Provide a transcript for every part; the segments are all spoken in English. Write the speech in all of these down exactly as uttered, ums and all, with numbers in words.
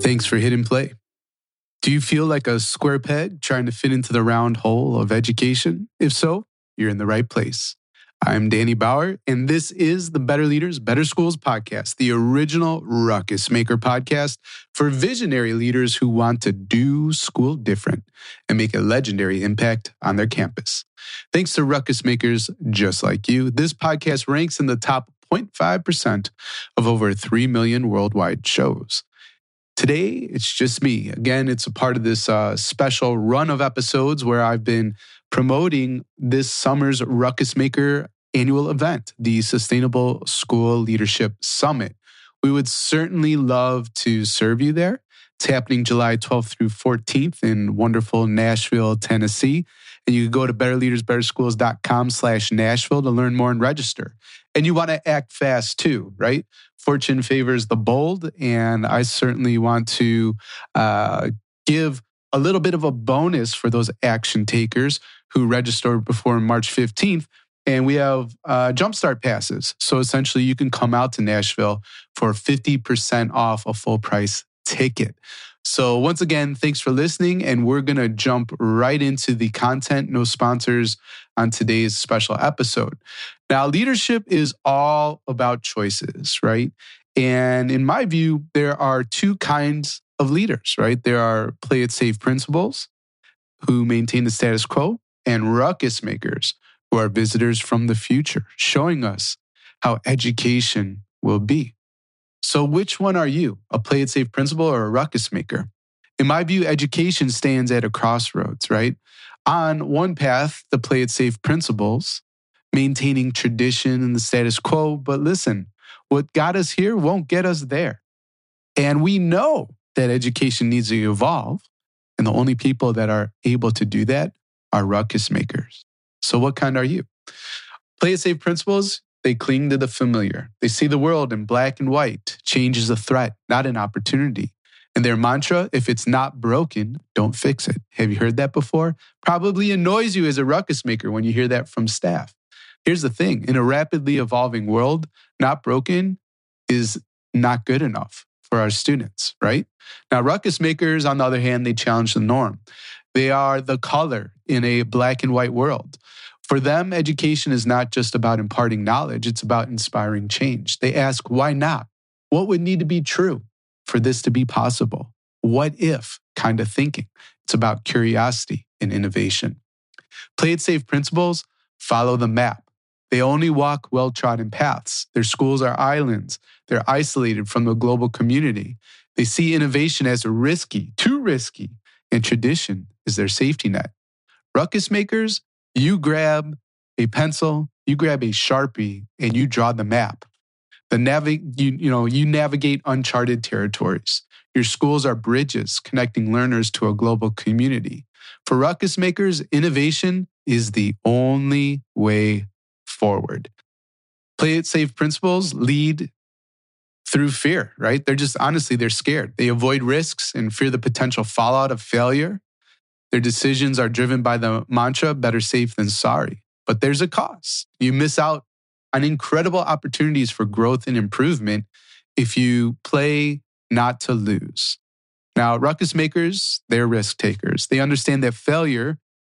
Thanks for hitting play. Do you feel like a square peg trying to fit into the round hole of education? If so, you're in the right place. I'm Danny Bauer, and this is the Better Leaders, Better Schools podcast, the original Ruckus Maker podcast for visionary leaders who want to do school different and make a legendary impact on their campus. Thanks to Ruckus Makers just like you, this podcast ranks in the top zero point five percent of over three million worldwide shows. Today, it's just me. Again, it's a part of this uh, special run of episodes where I've been promoting this summer's Ruckus Maker annual event, the Sustainable School Leadership Summit. We would certainly love to serve you there. It's happening July twelfth through fourteenth in wonderful Nashville, Tennessee. And you can go to betterleadersbetterschools.com slash Nashville to learn more and register. And you want to act fast too, right? Fortune favors the bold, and I certainly want to uh, give a little bit of a bonus for those action takers who register before March fifteenth. And we have uh, Jumpstart passes. So essentially, you can come out to Nashville for fifty percent off a full price ticket. So once again, thanks for listening. And we're going to jump right into the content, no sponsors on today's special episode. Now, leadership is all about choices, right? And in my view, there are two kinds of leaders, right? There are play it safe principals who maintain the status quo, and ruckus makers who are visitors from the future, showing us how education will be. So which one are you, a play it safe principal or a ruckus maker? In my view, education stands at a crossroads, right? On one path, the play it safe principles, maintaining tradition and the status quo. But listen, what got us here won't get us there. And we know that education needs to evolve. And the only people that are able to do that are ruckus makers. So what kind are you? Play it safe principles, they cling to the familiar. They see the world in black and white. Change is a threat, not an opportunity. And their mantra, if it's not broken, don't fix it. Have you heard that before? Probably annoys you as a ruckus maker when you hear that from staff. Here's the thing. In a rapidly evolving world, not broken is not good enough for our students, right? Now, ruckus makers, on the other hand, they challenge the norm. They are the color in a black and white world. For them, education is not just about imparting knowledge, it's about inspiring change. They ask, why not? What would need to be true for this to be possible? What if kind of thinking? It's about curiosity and innovation. Play it safe principles follow the map. They only walk well-trodden paths. Their schools are islands. They're isolated from the global community. They see innovation as risky, too risky, and tradition is their safety net. Ruckus makers, you grab a pencil, you grab a Sharpie, and you draw the map. The navi- you, you know, you navigate uncharted territories. Your schools are bridges connecting learners to a global community. For ruckus makers, innovation is the only way forward. Play it safe principles lead through fear, right? They're just, honestly, they're scared. They avoid risks and fear the potential fallout of failure. Their decisions are driven by the mantra, better safe than sorry. But there's a cost. You miss out on incredible opportunities for growth and improvement if you play not to lose. Now, ruckus makers, they're risk takers. They understand that failure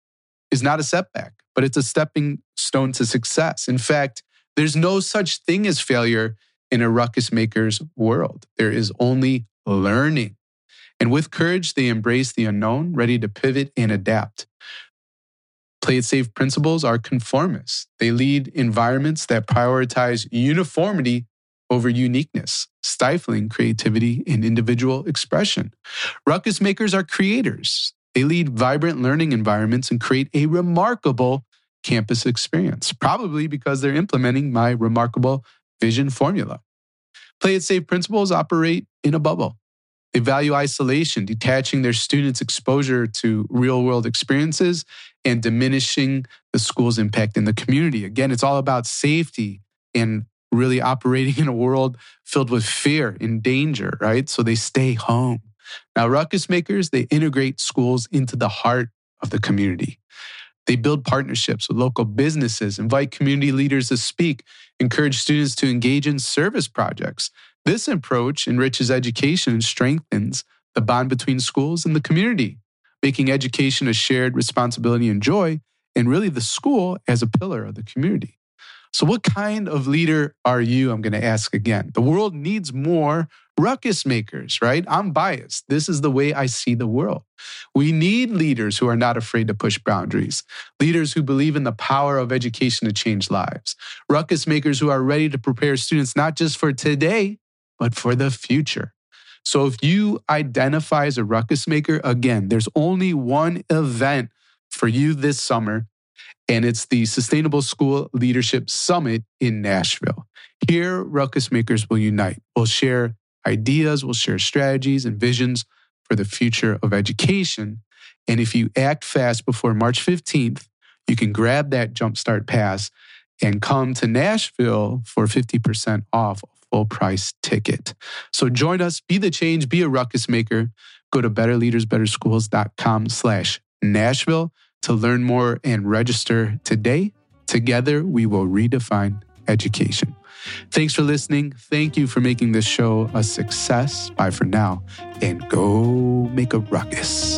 is not a setback, but it's a stepping stone to success. In fact, there's no such thing as failure in a ruckus maker's world. There is only learning. And with courage, they embrace the unknown, ready to pivot and adapt. Play it safe principles are conformists. They lead environments that prioritize uniformity over uniqueness, stifling creativity and individual expression. Ruckus makers are creators. They lead vibrant learning environments and create a remarkable campus experience, probably because they're implementing my remarkable vision formula. Play it safe principles operate in a bubble. They value isolation, detaching their students' exposure to real-world experiences and diminishing the school's impact in the community. Again, it's all about safety and really operating in a world filled with fear and danger, right? So they stay home. Now, ruckus makers, they integrate schools into the heart of the community. They build partnerships with local businesses, invite community leaders to speak, encourage students to engage in service projects. This approach enriches education and strengthens the bond between schools and the community, making education a shared responsibility and joy, and really the school as a pillar of the community. So what kind of leader are you? I'm going to ask again. The world needs more ruckus makers, right? I'm biased. This is the way I see the world. We need leaders who are not afraid to push boundaries, leaders who believe in the power of education to change lives, ruckus makers who are ready to prepare students not just for today, but for the future. So if you identify as a ruckus maker, again, there's only one event for you this summer, and it's the Sustainable School Leadership Summit in Nashville. Here, ruckus makers will unite. We'll share ideas, we'll share strategies and visions for the future of education. And if you act fast before March fifteenth, you can grab that Jumpstart Pass and come to Nashville for fifty percent off a full price ticket. So join us, be the change, be a ruckus maker. Go to betterleadersbetterschools.com slash Nashville to learn more and register today. Together, we will redefine education. Thanks for listening. Thank you for making this show a success. Bye for now, and go make a ruckus.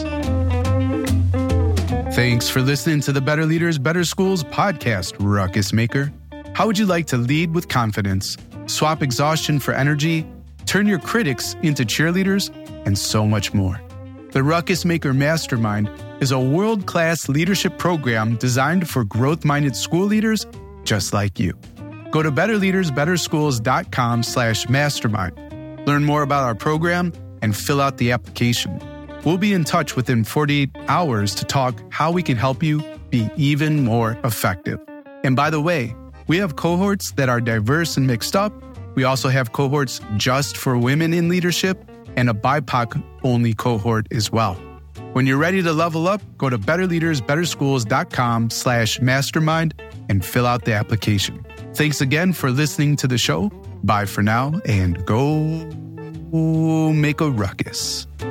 Thanks for listening to the Better Leaders, Better Schools podcast, Ruckus Maker. How would you like to lead with confidence, swap exhaustion for energy, turn your critics into cheerleaders, and so much more? The Ruckus Maker Mastermind is a world-class leadership program designed for growth-minded school leaders just like you. Go to betterleadersbetterschools.com slash mastermind. Learn more about our program and fill out the application. We'll be in touch within forty-eight hours to talk how we can help you be even more effective. And by the way, we have cohorts that are diverse and mixed up. We also have cohorts just for women in leadership and a B I P O C-only cohort as well. When you're ready to level up, go to betterleadersbetterschools.com slash mastermind and fill out the application. Thanks again for listening to the show. Bye for now, and go make a ruckus.